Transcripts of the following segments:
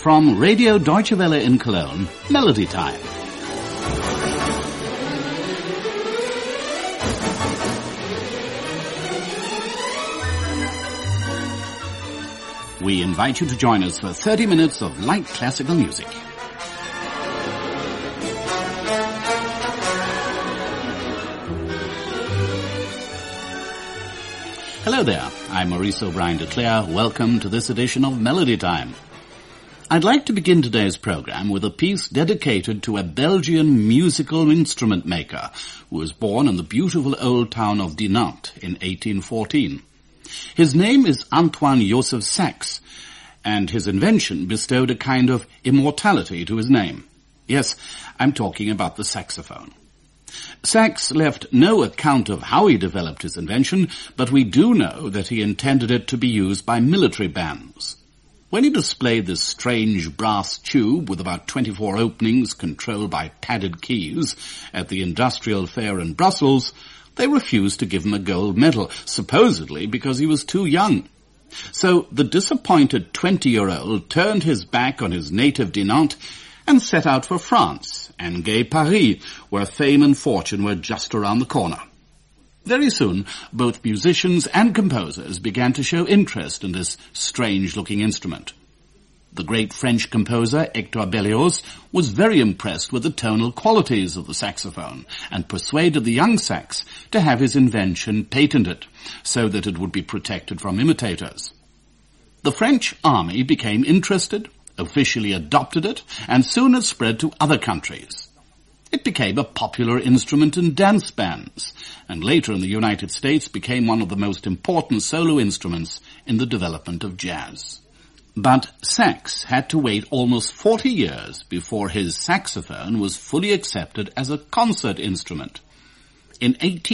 From Radio Deutsche Welle in Cologne, Melody Time. We invite you to join us for 30 minutes of light classical music. Hello there, I'm Maurice O'Brien de Cler. Welcome to this edition of Melody Time. I'd like to begin today's program with a piece dedicated to a Belgian musical instrument maker who was born in the beautiful old town of Dinant in 1814. His name is Antoine Joseph Sax, and his invention bestowed a kind of immortality to his name. Yes, I'm talking about the saxophone. Sax left no account of how he developed his invention, but we do know that he intended it to be used by military bands. When he displayed this strange brass tube with about 24 openings controlled by padded keys at the Industrial Fair in Brussels, they refused to give him a gold medal, supposedly because he was too young. So the disappointed 20-year-old turned his back on his native Dinant and set out for France and gay Paris, where fame and fortune were just around the corner. Very soon, both musicians and composers began to show interest in this strange-looking instrument. The great French composer Hector Berlioz was very impressed with the tonal qualities of the saxophone and persuaded the young Sax to have his invention patented so that it would be protected from imitators. The French army became interested, officially adopted it, and soon it spread to other countries. It became a popular instrument in dance bands, and later in the United States became one of the most important solo instruments in the development of jazz. But Sax had to wait almost 40 years before his saxophone was fully accepted as a concert instrument. In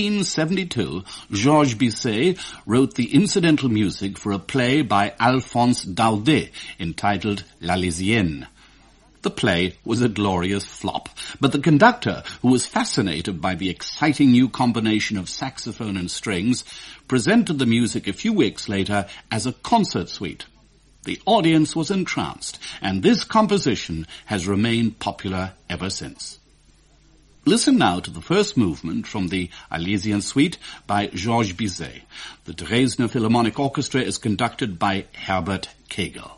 1872, Georges Bizet wrote the incidental music for a play by Alphonse Daudet entitled La Lycienne. The play was a glorious flop, but the conductor, who was fascinated by the exciting new combination of saxophone and strings, presented the music a few weeks later as a concert suite. The audience was entranced, and this composition has remained popular ever since. Listen now to the first movement from the Alesian Suite by Georges Bizet. The Dresdner Philharmonic Orchestra is conducted by Herbert Kegel.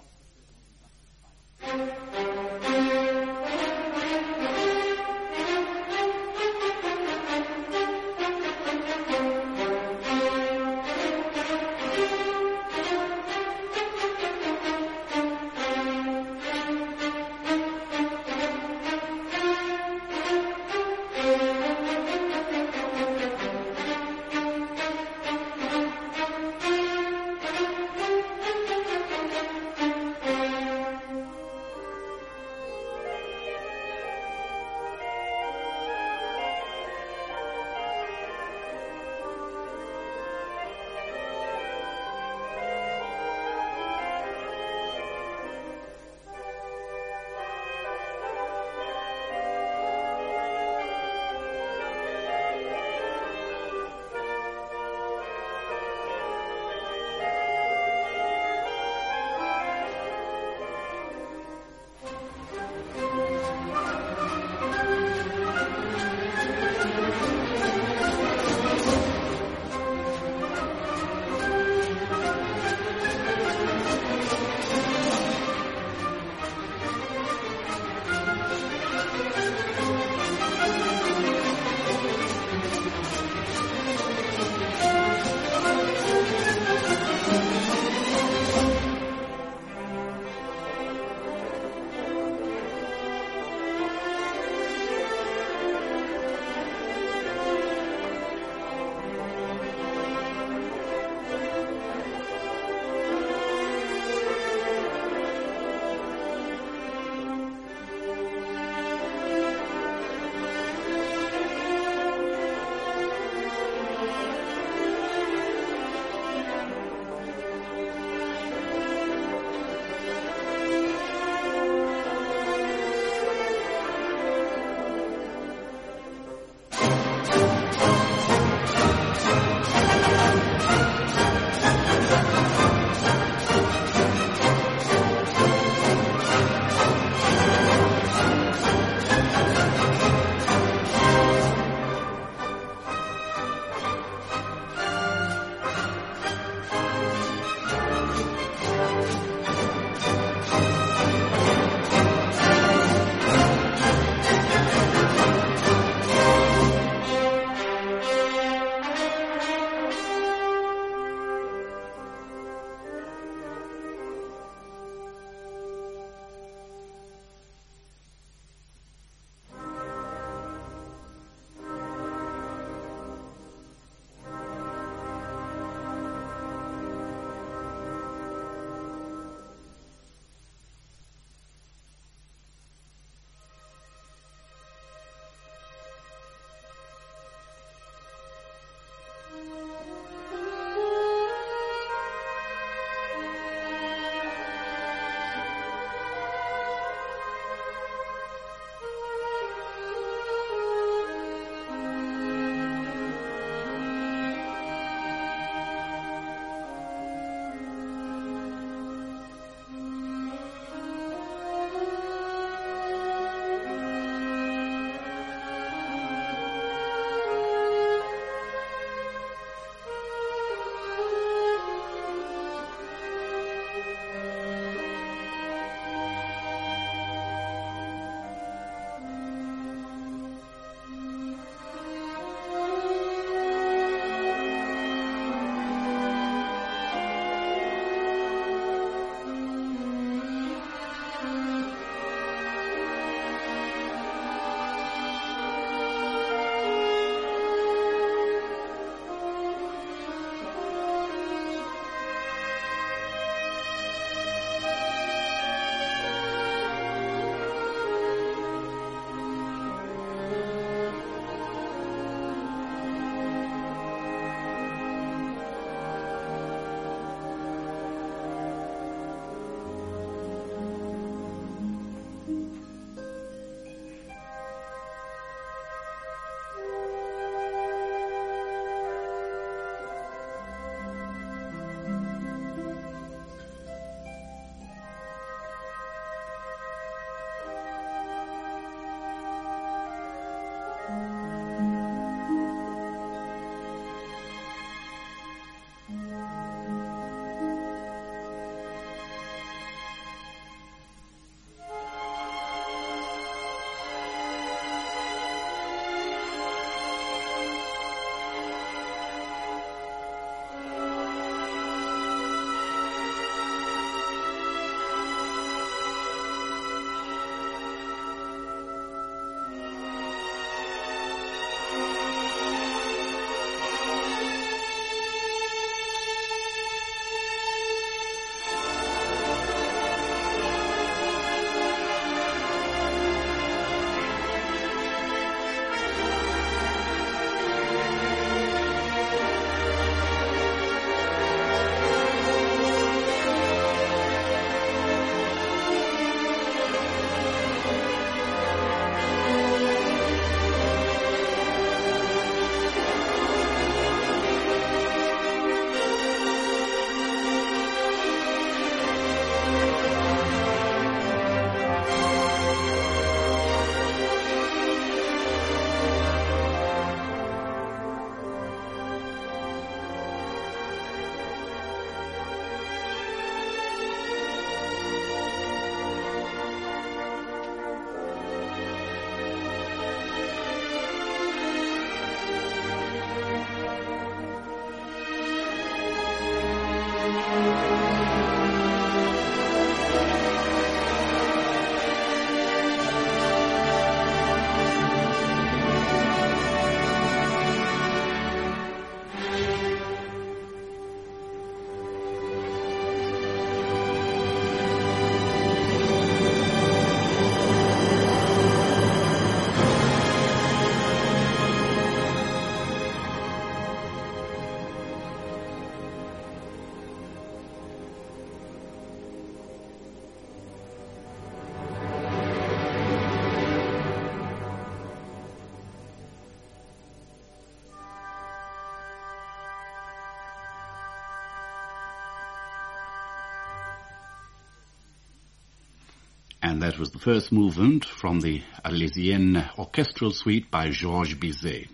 And that was the first movement from the Arlésienne orchestral suite by Georges Bizet.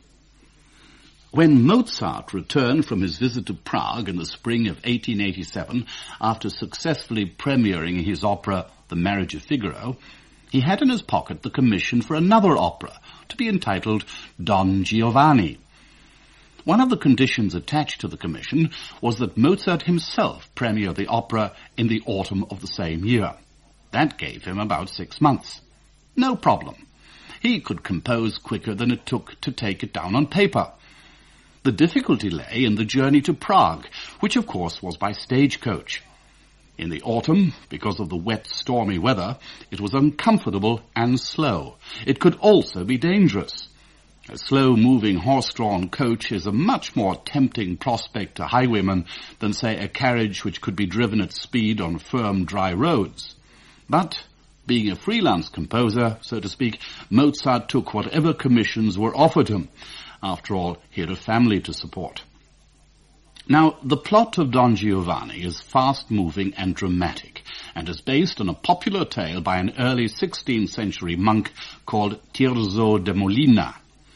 When Mozart returned from his visit to Prague in the spring of 1887, after successfully premiering his opera The Marriage of Figaro, he had in his pocket the commission for another opera, to be entitled Don Giovanni. One of the conditions attached to the commission was that Mozart himself premiere the opera in the autumn of the same year. That gave him about 6 months. No problem. He could compose quicker than it took to take it down on paper. The difficulty lay in the journey to Prague, which of course was by stagecoach. In the autumn, because of the wet, stormy weather, it was uncomfortable and slow. It could also be dangerous. A slow-moving horse-drawn coach is a much more tempting prospect to highwaymen than, say, a carriage which could be driven at speed on firm, dry roads. But, being a freelance composer, so to speak, Mozart took whatever commissions were offered him. After all, he had a family to support. Now, the plot of Don Giovanni is fast-moving and dramatic, and is based on a popular tale by an early 16th century monk called Tirso de Molina.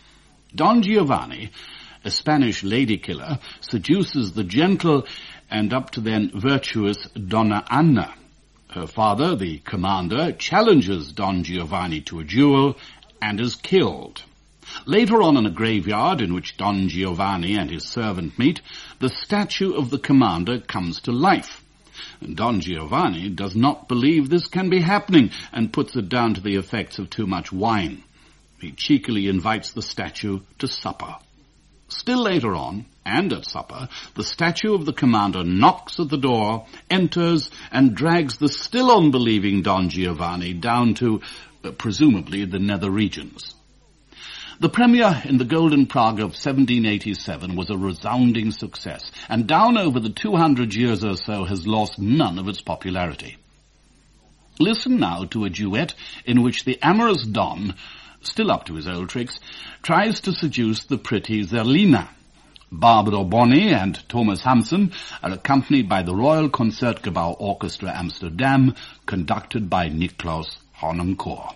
Don Giovanni, a Spanish lady-killer, seduces the gentle and up to then virtuous Donna Anna. Her father, the commander, challenges Don Giovanni to a duel and is killed. Later on in a graveyard in which Don Giovanni and his servant meet, the statue of the commander comes to life. Don Giovanni does not believe this can be happening and puts it down to the effects of too much wine. He cheekily invites the statue to supper. Still later on, and at supper, the statue of the commander knocks at the door, enters, and drags the still unbelieving Don Giovanni down to, presumably, the nether regions. The premiere in the Golden Prague of 1787 was a resounding success, and down over the 200 years or so has lost none of its popularity. Listen now to a duet in which the amorous Don, still up to his old tricks, tries to seduce the pretty Zerlina. Barbara Bonney and Thomas Hampson are accompanied by the Royal Concertgebouw Orchestra Amsterdam, conducted by Niklaus Harnoncourt.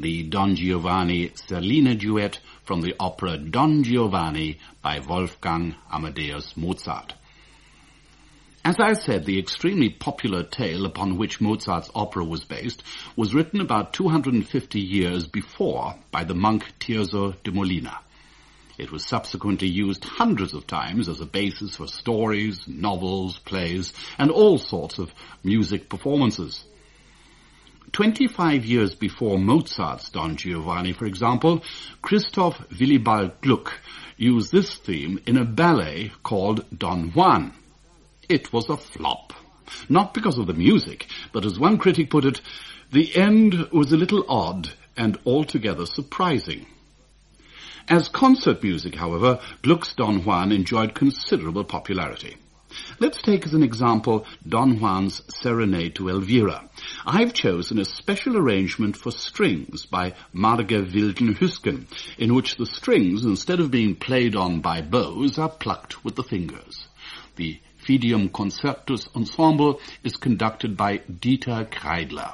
the Don Giovanni Zerlina duet from the opera Don Giovanni by Wolfgang Amadeus Mozart. As I said, the extremely popular tale upon which Mozart's opera was based was written about 250 years before by the monk Tirso de Molina. It was subsequently used hundreds of times as a basis for stories, novels, plays, and all sorts of music performances. 25 years before Mozart's Don Giovanni, for example, Christoph Willibald Gluck used this theme in a ballet called Don Juan. It was a flop. Not because of the music, but as one critic put it, the end was a little odd and altogether surprising. As concert music, however, Gluck's Don Juan enjoyed considerable popularity. Let's take as an example Don Juan's Serenade to Elvira. I've chosen a special arrangement for strings by Marga Wilden-Hüsken, in which the strings, instead of being played on by bows, are plucked with the fingers. The Fidium Concertus Ensemble is conducted by Dieter Kreidler.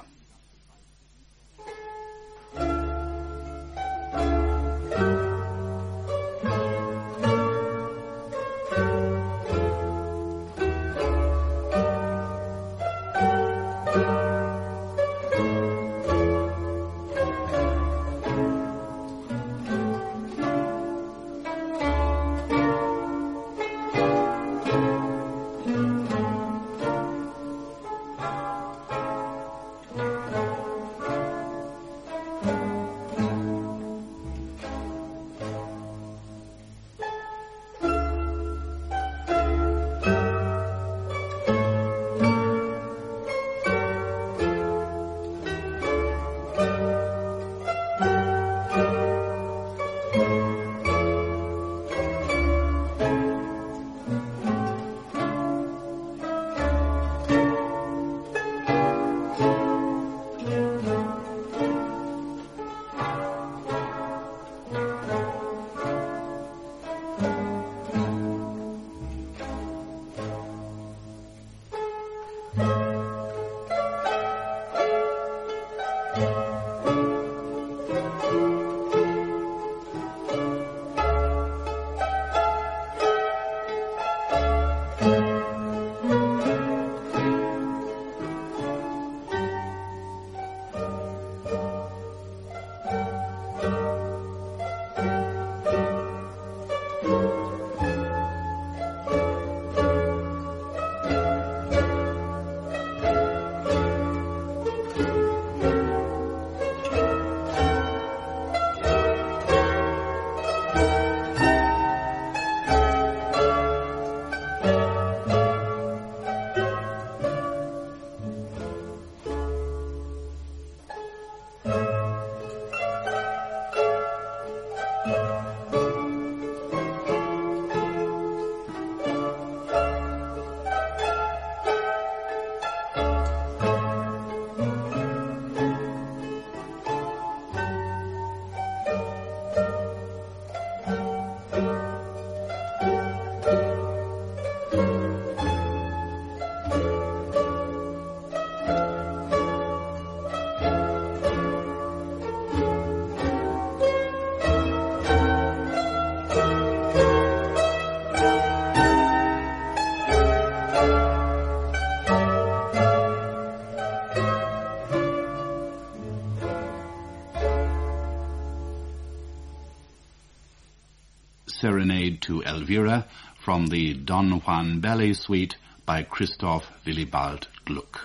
Serenade to Elvira from the Don Juan Ballet Suite by Christoph Willibald Gluck.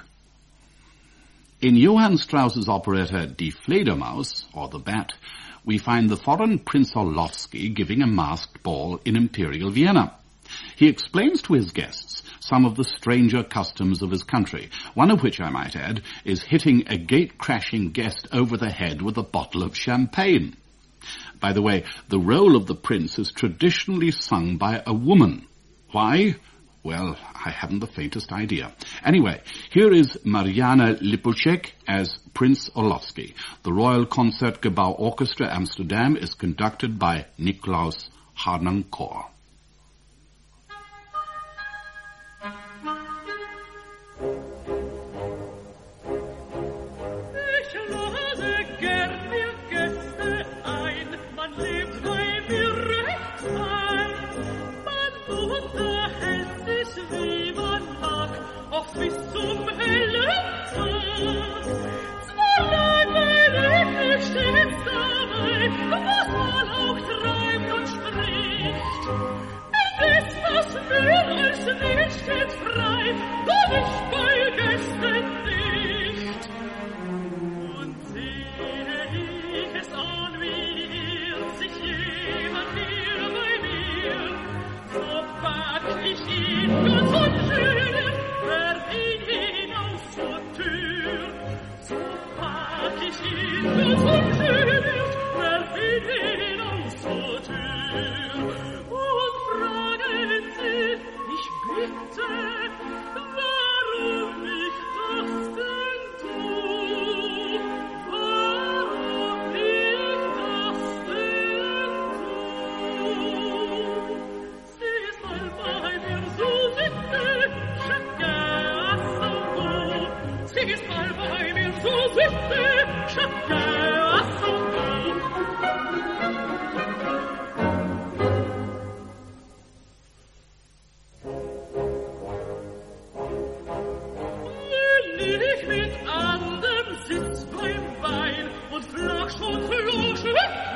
In Johann Strauss's operetta Die Fledermaus, or The Bat, we find the foreign Prince Orlowski giving a masked ball in Imperial Vienna. He explains to his guests some of the stranger customs of his country, one of which, I might add, is hitting a gate-crashing guest over the head with a bottle of champagne. By the way, the role of the prince is traditionally sung by a woman. Why? Well, I haven't the faintest idea. Anyway, here is Mariana Lipulchek as Prince Orlowski. The Royal Concertgebouw Orchestra Amsterdam is conducted by Niklaus Harnoncourt. Ich lose gern mir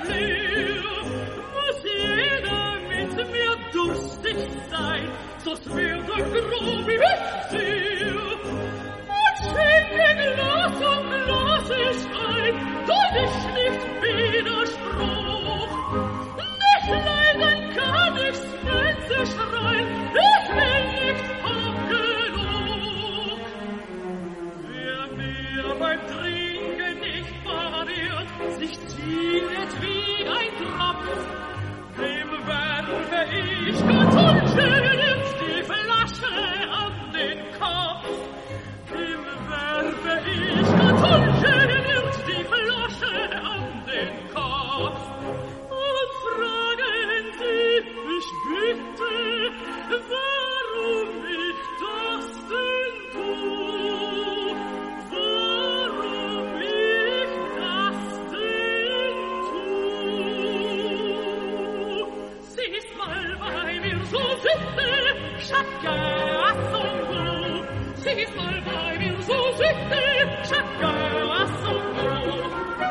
hier muss jeder mit mir durstig sein, sonst wird grob wie Witzier. Und schenke Glas um Glas ich ein, doch ich nicht Widerspruch. Nicht leiden kann ich's, wenn sie schreien, ich will nicht hab genug. Wer mir beim Trinken nicht barriert, sich ziehet wie ein Tropf, dem werfe ich getunschelt die Flasche an den Kopf. Dem werfe ich getunschelt die Flasche an den Kopf. Und fragen Sie, ich bitte, warum ich das denn tue? Warum ich das denn tue? Siehst mal bei mir so sitte, chacun à son goût. Siehst mal bei mir so sitte, chacun à son goût.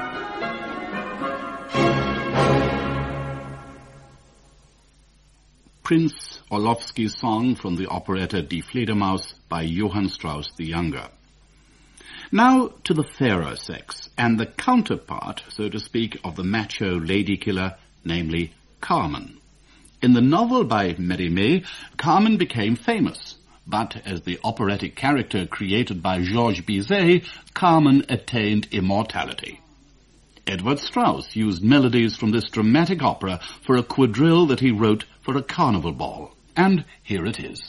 Prince Orlowski's song from the operetta Die Fledermaus by Johann Strauss the Younger. Now to the fairer sex, and the counterpart, so to speak, of the macho lady killer, namely Carmen. In the novel by Mérimée, Carmen became famous, but as the operatic character created by Georges Bizet, Carmen attained immortality. Edward Strauss used melodies from this dramatic opera for a quadrille that he wrote for a carnival ball. And here it is.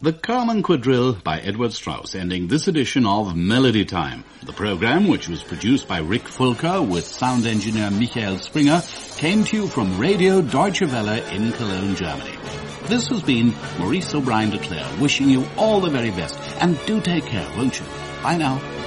The Carmen Quadrille by Edward Strauss, ending this edition of Melody Time. The program, which was produced by Rick Fulker with sound engineer Michael Springer, came to you from Radio Deutsche Welle in Cologne, Germany. This has been Maurice O'Brien de Clare, wishing you all the very best, and do take care, won't you? Bye now.